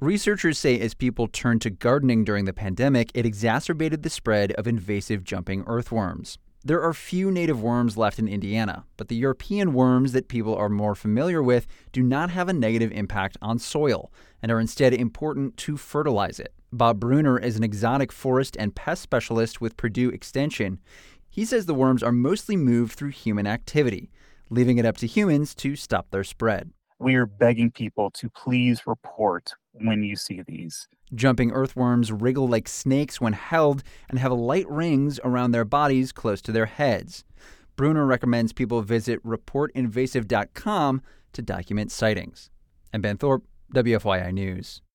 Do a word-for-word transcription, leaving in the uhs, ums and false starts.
Researchers say as people turned to gardening during the pandemic, it exacerbated the spread of invasive jumping earthworms. There are few native worms left in Indiana, but the European worms that people are more familiar with do not have a negative impact on soil and are instead important to fertilize it. Bob Bruner is an exotic forest and pest specialist with Purdue Extension. He says the worms are mostly moved through human activity, leaving it up to humans to stop their spread. We are begging people to please report when you see these. Jumping earthworms wriggle like snakes when held and have light rings around their bodies close to their heads. Bruner recommends people visit report invasive dot com to document sightings. I'm Ben Thorpe, W F Y I News.